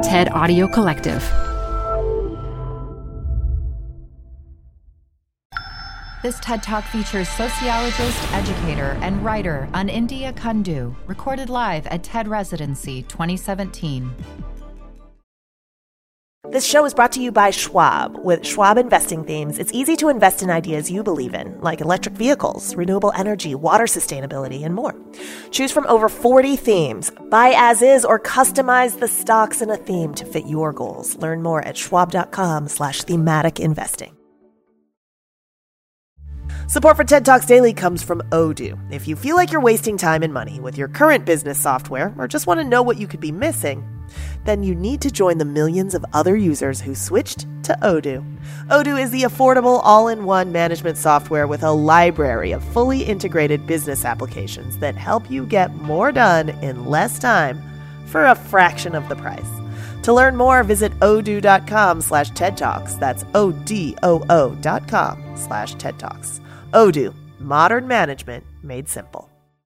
TED Audio Collective. This TED Talk features sociologist, educator, and writer Anindya Kundu, recorded live at TED Residency 2017. This show is brought to you by Schwab. With Schwab investing themes, it's easy to invest in ideas you believe in, like electric vehicles, renewable energy, water sustainability, and more. Choose from over 40 themes. Buy as is or customize the stocks in a theme to fit your goals. Learn more at schwab.com/thematic investing. Support for TED Talks Daily comes from Odoo. If you feel like you're wasting time and money with your current business software or just want to know what you could be missing, then you need to join the millions of other users who switched to Odoo. Odoo is the affordable all-in-one management software with a library of fully integrated business applications that help you get more done in less time for a fraction of the price. To learn more, visit odoo.com/TED Talks. That's ODOO.com/TED Talks. Odoo, modern management made simple.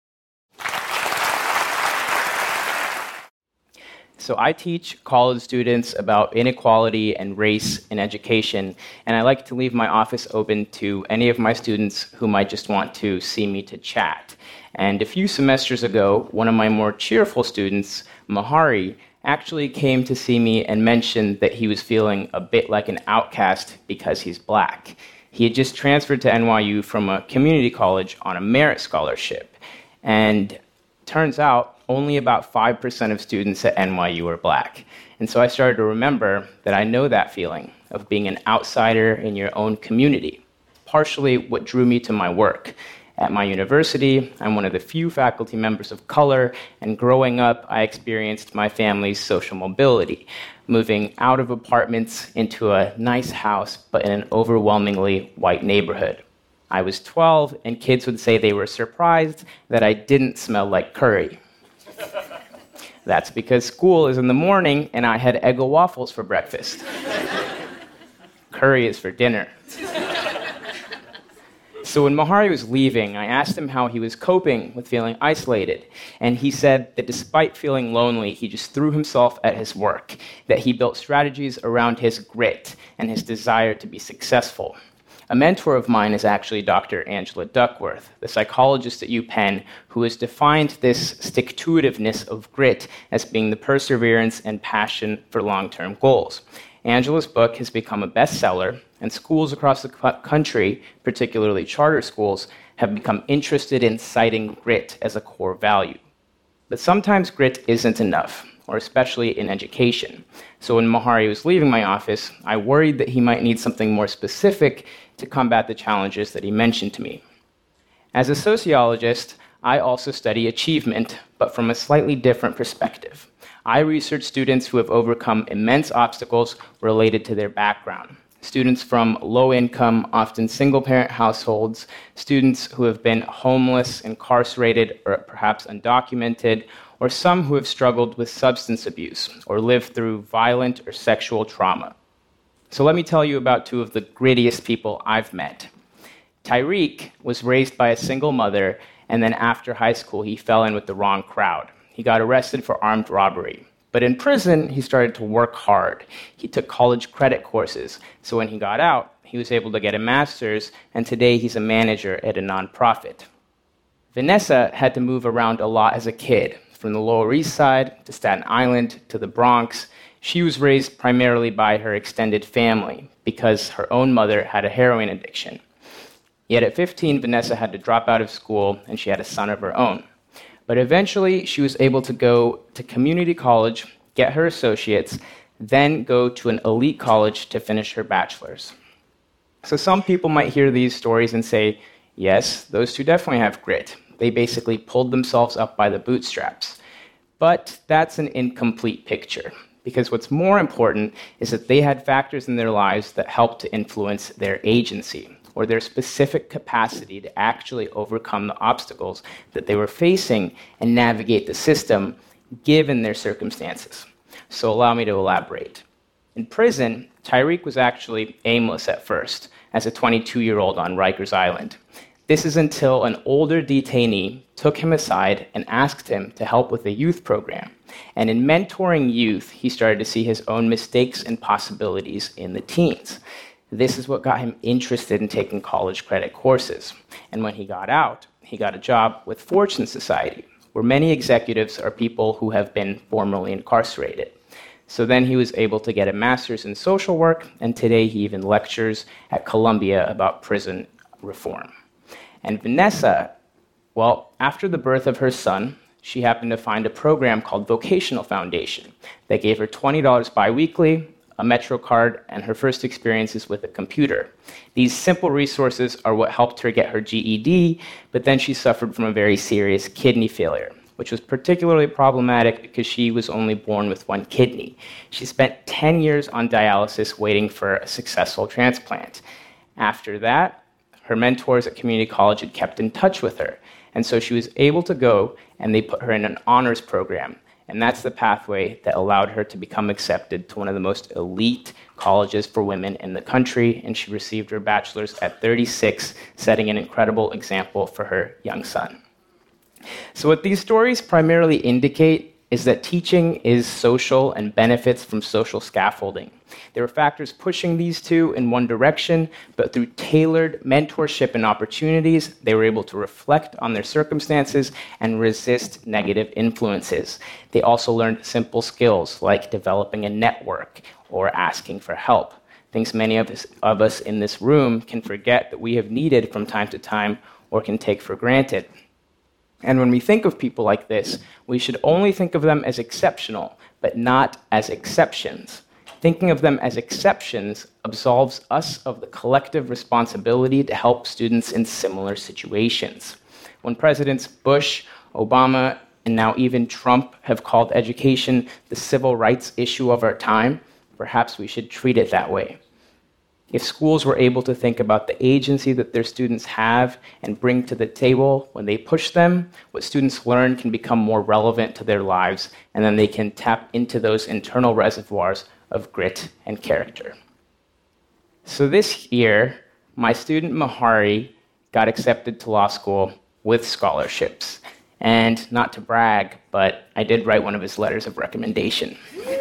So I teach college students about inequality and race in education, and I like to leave my office open to any of my students who might just want to see me to chat. And a few semesters ago, one of my more cheerful students, Mahari, actually came to see me and mentioned that he was feeling a bit like an outcast because he's black. He had just transferred to NYU from a community college on a merit scholarship. And turns out only about 5% of students at NYU are black. And so I started to remember that I know that feeling of being an outsider in your own community. Partially what drew me to my work. At my university, I'm one of the few faculty members of color, and growing up, I experienced my family's social mobility, moving out of apartments into a nice house, but in an overwhelmingly white neighborhood. I was 12, and kids would say they were surprised that I didn't smell like curry. That's because school is in the morning, and I had Eggo waffles for breakfast. Curry is for dinner. So when Mahari was leaving, I asked him how he was coping with feeling isolated. And he said that despite feeling lonely, he just threw himself at his work, that he built strategies around his grit and his desire to be successful. A mentor of mine is actually Dr. Angela Duckworth, the psychologist at UPenn, who has defined this stick-to-itiveness of grit as being the perseverance and passion for long-term goals. Angela's book has become a bestseller, and schools across the country, particularly charter schools, have become interested in citing grit as a core value. But sometimes grit isn't enough, or especially in education. So when Mahari was leaving my office, I worried that he might need something more specific to combat the challenges that he mentioned to me. As a sociologist, I also study achievement, but from a slightly different perspective. I research students who have overcome immense obstacles related to their background. Students from low-income, often single-parent households, students who have been homeless, incarcerated, or perhaps undocumented, or some who have struggled with substance abuse or lived through violent or sexual trauma. So let me tell you about two of the grittiest people I've met. Tyreek was raised by a single mother, and then after high school, he fell in with the wrong crowd. He got arrested for armed robbery. But in prison, he started to work hard. He took college credit courses, so when he got out, he was able to get a master's, and today he's a manager at a nonprofit. Vanessa had to move around a lot as a kid, from the Lower East Side to Staten Island to the Bronx. She was raised primarily by her extended family because her own mother had a heroin addiction. Yet at 15, Vanessa had to drop out of school, and she had a son of her own. But eventually, she was able to go to community college, get her associates, then go to an elite college to finish her bachelor's. So some people might hear these stories and say, yes, those two definitely have grit. They basically pulled themselves up by the bootstraps. But that's an incomplete picture, because what's more important is that they had factors in their lives that helped to influence their agency, or their specific capacity to actually overcome the obstacles that they were facing and navigate the system given their circumstances. So allow me to elaborate. In prison, Tyreek was actually aimless at first, as a 22-year-old on Rikers Island. This is until an older detainee took him aside and asked him to help with a youth program. And in mentoring youth, he started to see his own mistakes and possibilities in the teens. This is what got him interested in taking college credit courses. And when he got out, he got a job with Fortune Society, where many executives are people who have been formerly incarcerated. So then he was able to get a master's in social work, and today he even lectures at Columbia about prison reform. And Vanessa, well, after the birth of her son, she happened to find a program called Vocational Foundation that gave her $20 biweekly, a Metro card, and her first experiences with a computer. These simple resources are what helped her get her GED, but then she suffered from a very serious kidney failure, which was particularly problematic because she was only born with one kidney. She spent 10 years on dialysis waiting for a successful transplant. After that, her mentors at community college had kept in touch with her, and so she was able to go, and they put her in an honors program. And that's the pathway that allowed her to become accepted to one of the most elite colleges for women in the country, and she received her bachelor's at 36, setting an incredible example for her young son. So what these stories primarily indicate is that teaching is social and benefits from social scaffolding. There are factors pushing these two in one direction, but through tailored mentorship and opportunities, they were able to reflect on their circumstances and resist negative influences. They also learned simple skills like developing a network or asking for help, things many of us in this room can forget that we have needed from time to time or can take for granted. And when we think of people like this, we should only think of them as exceptional, but not as exceptions. Thinking of them as exceptions absolves us of the collective responsibility to help students in similar situations. When Presidents Bush, Obama, and now even Trump have called education the civil rights issue of our time, perhaps we should treat it that way. If schools were able to think about the agency that their students have and bring to the table when they push them, what students learn can become more relevant to their lives, and then they can tap into those internal reservoirs of grit and character. So this year, my student Mahari got accepted to law school with scholarships. And not to brag, but I did write one of his letters of recommendation.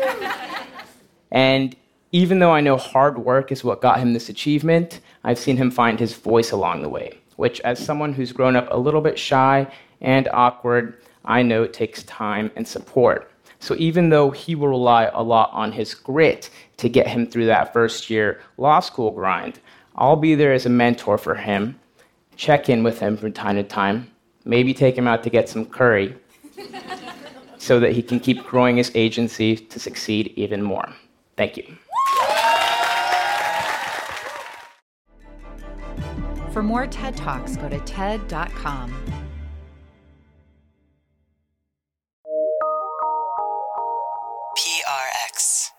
And even though I know hard work is what got him this achievement, I've seen him find his voice along the way, which as someone who's grown up a little bit shy and awkward, I know it takes time and support. So even though he will rely a lot on his grit to get him through that first year law school grind, I'll be there as a mentor for him, check in with him from time to time, maybe take him out to get some curry so that he can keep growing his agency to succeed even more. Thank you. For more TED Talks, go to TED.com. PRX.